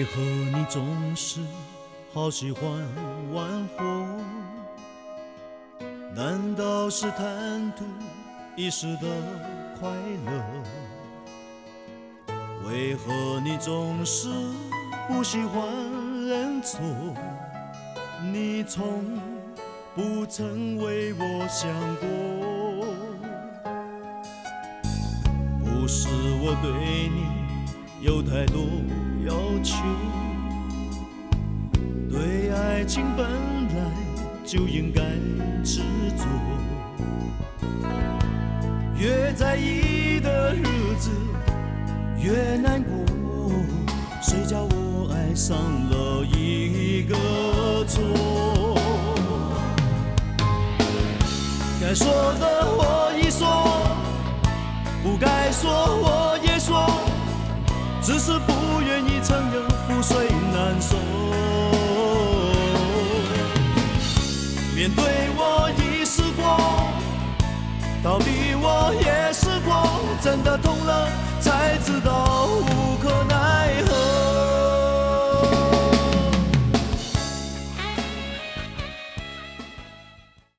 何你总是好喜欢玩火？难道是贪图一时的快乐？为何你总是不喜欢认错？你从不曾为我想过。不是我对你有太多要求，对爱情本来就应该执着。越在意的日子越难过，谁叫我爱上了一个错？该说的我已说，不该说我也说，只是不愿意承认覆水难收。面对我已试过，逃避我也试过，真的痛了才知道